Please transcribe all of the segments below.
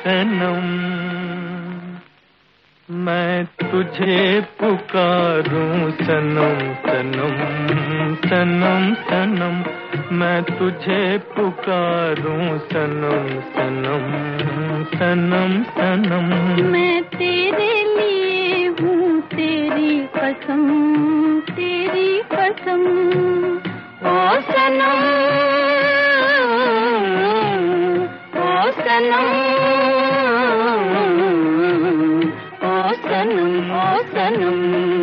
सनम, मैं तुझे पुकारूं सनम सनम सनम सनम, मैं तुझे पुकारूं सनम सनम सनम सनम। मैं तेरे लिए हूँ तेरी कसम, तेरी कसम। ओ सनम, ओ सनम, ओ सनम, ओ सनम।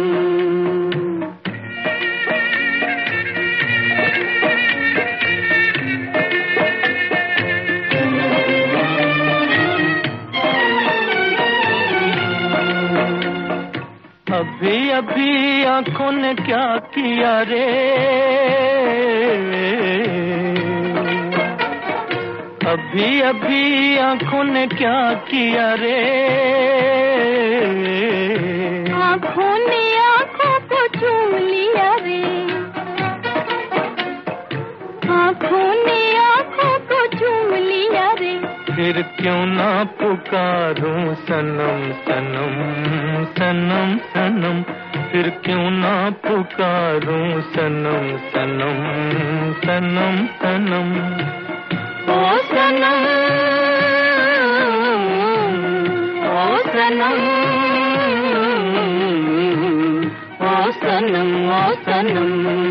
अभी अभी आंखों ने क्या किया रे, अभी अभी आंखों ने क्या किया रे, आंखों ने आंखों को चूम लिया रे, आंखों ने आंखों को चूम लिया रे। फिर क्यों ना पुकारूं सनम सनम सनम सनम, फिर क्यों ना पुकारूं सनम सनम सनम सनम। ओ सनम, ओ सनम, ओ सनम, ओ सनम।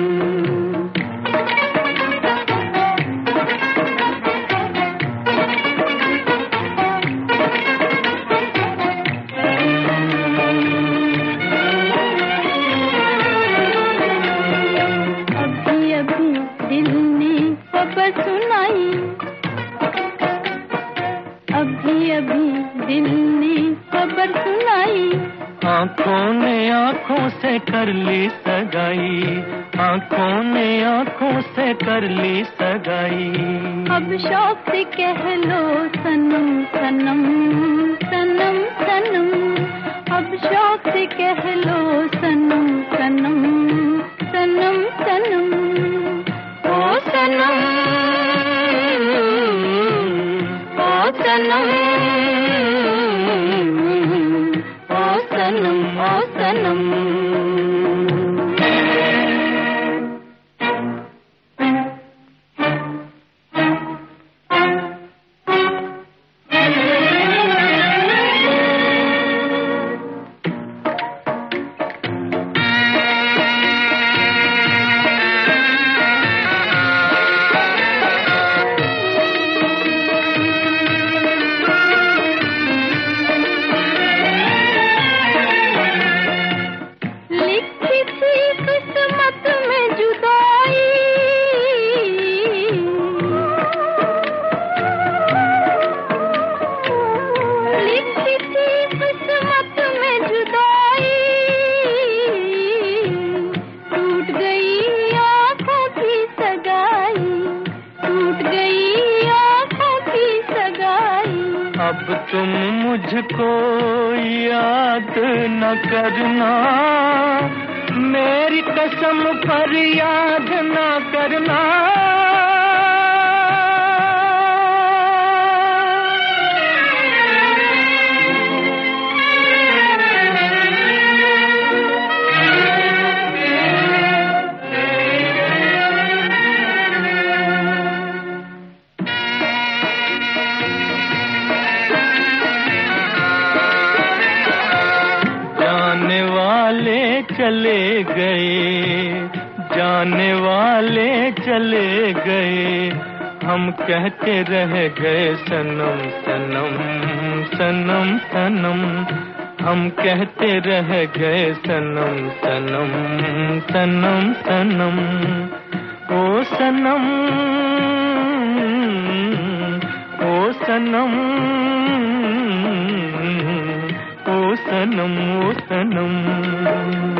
सुनाई अभी अभी दिल ने खबर सुनाई, आंखों ने आंखों से कर ली सगाई, आंखों ने आंखों से कर ली सगाई। अब शौक से कह लो सनम सनम सनम सनम, अब शौक से कह लो सनम सनम सनम सनम। ओ सनम, ओ सनम, ओ सनम, ओ सनम। अब तुम मुझको याद न करना, मेरी कसम पर याद न करना। चले गए, जाने वाले चले गए, हम कहते रह गए सनम सनम सनम सनम, हम कहते रह गए सनम सनम सनम सनम। ओ सनम, ओ सनम, ओ सनम, ओ सनम।